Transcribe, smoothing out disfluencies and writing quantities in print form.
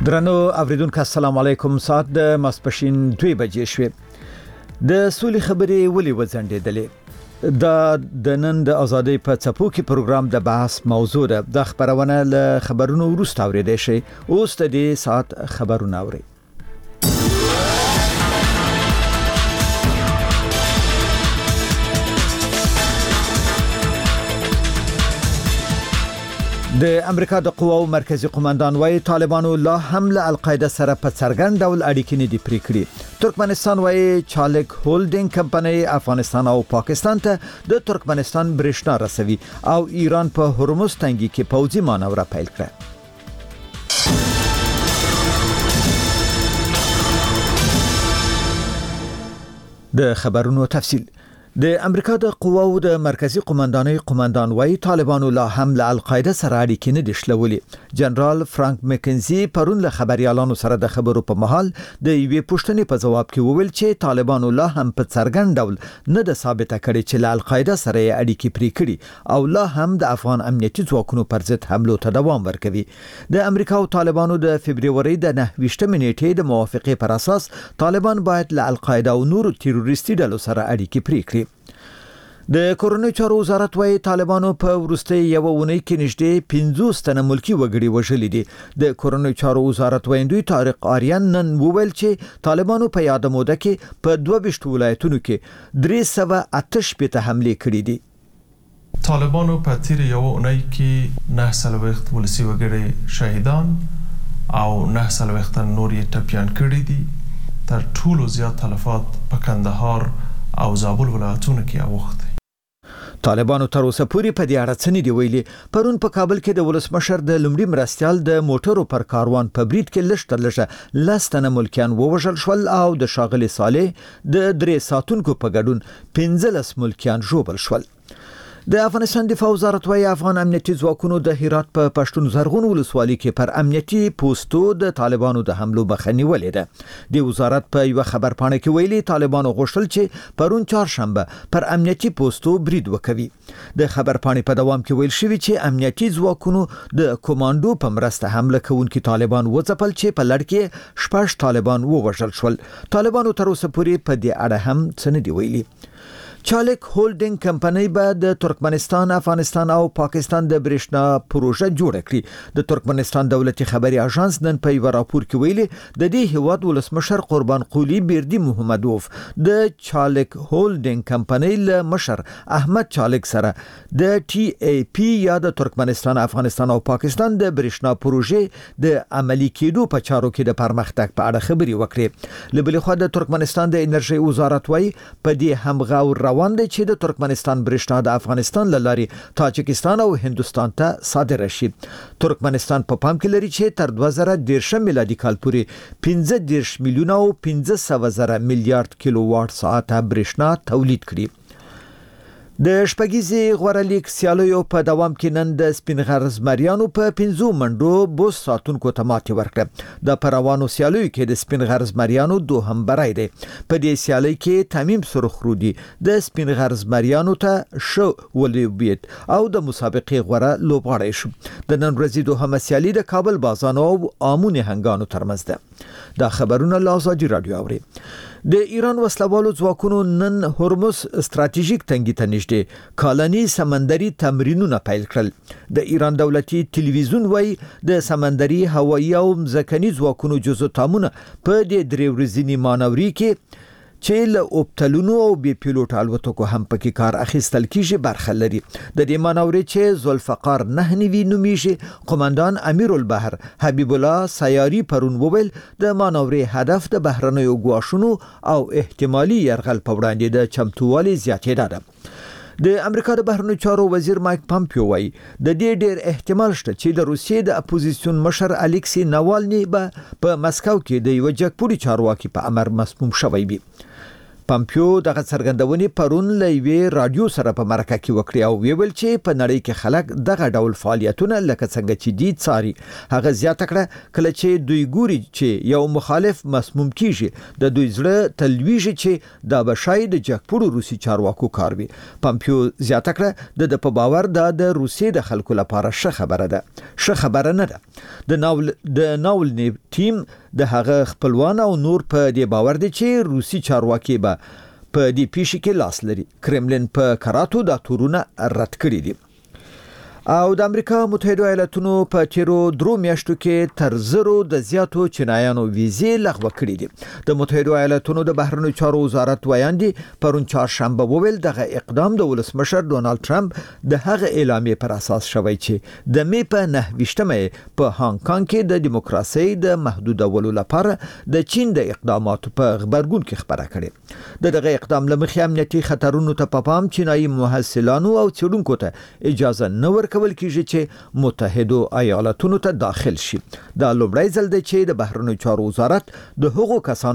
درنو اوریدونکو السلام علیکم. ساعت د ماسپښین 2 بجې شوې. د سولې خبرې ولې وځنډېدلې؟ د نن د ازادۍ په څپو کې پروګرام د بحث موضوع ده. د خبرونه له خبرونو وروسته اوریدئ شئ. اوس د دې ساعت خبرونه اورئ. د امریکا د قواو مرکزی قومندان وايي طالبانو لا هم له القاعده سره په څرګند ډول اړیکې نه دي پرې کړې. ترکمنستان وايي چالک هولډینګ کمپنۍ افغانستان او پاکستان ته د ترکمنستان برېښنا رسوي او ایران په هرمز تنګي کې پوځي مانوره پیل کړه. د خبرونو تفصیل. د امریکا د قواو د مرکزی قومندان وايي طالبانو لا هم له القاعده سره اړیکې نه دي شلولې. جنرال فرانک مکنزي پرون له خبريالانو سره د خبرو په مهال د یوې پوښتنې په جواب کې وویل چې طالبانو لا هم په څرګند ډول نه د ثابته کړي چې له القاعده سره اړیکې پرې کړي او لا هم د افغان امنیتي ځواکونو پر ضد حملو ته دوام ورکوي. د امریکا او طالبانو د فبرवरी د 9 نیټې د موافقې پر اساس طالبان باید له القاعده او نورو تروریستي ډلو سره اړیکې پرې کړي. د کورونی چارو وزارت وايي طالبانو په ورسته یو ونې کې نږدې 50 تنه ملکی وګړي وژلي دي. د کورونی چارو وزارت ویندوی طارق آریان نن وویل چې طالبانو په یاد موده کې په 22 ولایتونو کې 388 حمله کړې دي. طالبانو په تیر یو ونې کې 9 ولسی وګړي شهیدان او 9 نور یې ټپيان کړي دي. تر ټولو زیات تلفات په کندهار او زابل ولایتونو کې اوښتي. طالبانو تر اوسه پورې په دې اړه څه نه دی ویلي. پرون په کابل کې د ولسمشر د لومړي مرستيال د موټرو پر کاروان په برید کې لږ لستنه ملکیان ووژل شول او د شاغلي صالح د 3 ساتونکو په ګډون 15 ملکیان ژوبل شول. د افغانستان دفاع وزارت وايي افغان امنیتي ځواکونو د هرات په پښتون زرغون ولسوالۍ کې پر امنیتي پوسټو د طالبانو د حملو مخنیوي ولیده. د وزارت په یو خبر پاڼه کې ویلي طالبانو غوښتل چې پرون چهارشنبه پر امنیتي پوسټو برید وکوي. د خبر پاڼې په دوام کې ویل شوی چې امنیتي ځواکونو د کمانډو په مرسته حمله کوونکي طالبان وځپل چې په لړ کې 6 طالبان ووژل شول. طالبانو تر اوسه پورې په دې اړه هم څه نه دی ویلي. چالک هولډینګ کمپنۍ به د ترکمنستان، افغانستان او پاکستان د برېښنا پروژه جوړه کړي. د ترکمنستان دولتي خبري اژانس نن په یو راپور کې ویلي د دې هیواد ولسمشر قربان قولی بیردی محمدوف د چالک هولډینګ کمپنۍ له مشر احمد چالک سره د ټي اي پی یا د ترکمنستان، افغانستان او پاکستان د برېښنا پروژه د عملی کېدو په چارو کې د پرمختګ په اړه خبري وکړي. له بل خوا د ترکمنستان د انرژي وزارت وايي په دې همغاور روان دي چې د ترکمنستان برېښنا د افغانستان لارې تاجکستان او هندستان ته صادره شي. ترکمنستان په پام کې لري چې تر 2013 میلادي کال پورې 15 میلیونه او 500 میلیارډ کیلو واټ ساعت برېښنا تولید کړي. د شپږیزي غوړلیک سیالیو په دوام کې نن د سپینغر زمریانو په 15 منډو بوس ساتونکو ته ماتې ورکړه. د پروانو سیالیو کې د سپینغر زمریانو دوهم برای دی. په دې سیالي کې تمیم سرخرودي د سپینغر زمریانو ته شو ولوبیت او د مسابقې غوړه لوبغاړی شو. د نن ورځې دوهمه سیالي د کابل بازانو او امون هنګانو ترمنځ ده. دا خبرونه له ازادي رادیو اوري. د ایران وسلوالو ځواکونو نن هرمز ستراتیژیک تنګي ته نږدې کالني سمندري تمرینونه پیل کړل. د ایران دولتي ټلویزیون وايي د سمندري، هوایي او ځمکني ځواکونو جزو تامونه په دې 3 ورځني مانوري کې چې له اوپټلونو او بي پیلوټ الوتکو هم پکې کار اخیستل کیږي برخه لري. د دې مانوري چې ذوالفقار 9 نومیږي قومندان امیر البحر حبیب الله سیاری پرون وویل د مانوري هدف د بهرنیو ګواښونو او احتمالي يرغل په وړاندې د چمتووالي زیاتېدا ده. د امریکا د بهرنیو چارو وزیر مایک پامپیو وايي د دې ډېر احتمال شته چې د روسیې د اپوزیسیون مشر الکسی ناوالني په مسکو کې د یو جګپوړي چارواکي په امر مسموم شوی وي. پامپیو دغه څرګندونې پرون لوي رادیو سره په مرکه کې وکړې او ویل چې په نړۍ کې خلک دغه ډول فعالیتونه لکه څنګه چې دي څاري. هغه زیاته کړه کله چې دوی ګوري چې یو مخالف مسموم کیږي د دوی زړه تلويږي چې دا بشای د جګپوړو روسي چارواکو کار وي. پامپیو زیاته کړه د په باور د روسي د خلکو لپاره ښه خبره ده. ښه خبره نه ده. د ناولني ټیم د هغه خپلوان او نور په دې باور دي چې روسي چارواکي به په دې پیښه کې لاس لري. کرملین په کراتو د تورونه رد کړی دي. او د امریکا متحده ایالاتونو په تیرو 3 میاشتو کې تر زرو د زیاتو چینایانو ویزې لغوه کړې دي. د متحده ایالاتونو د بهرنیو چارو وزارت ویاندې پرون چهارشنبه وویل دغه اقدام د ولسمشر ډونالد ټرمپ د هغه اعلامیې پر اساس شوی چې د می په 9 په هانګ کانګ کې د دیموکراسي د محدودولو لپاره د چین د اقداماتو په خبرګون کې خبره کړې. دغه اقدام لمخې امنیتي خطرونو ته په پام چینایي محصلانو او څېړونکو ته اجازه نه ورکول کیږي چې متحده ایالاتونو ته داخل شي. دا لومړی ځل دی چې د بهرنیو چارو وزارت د هغو کسانو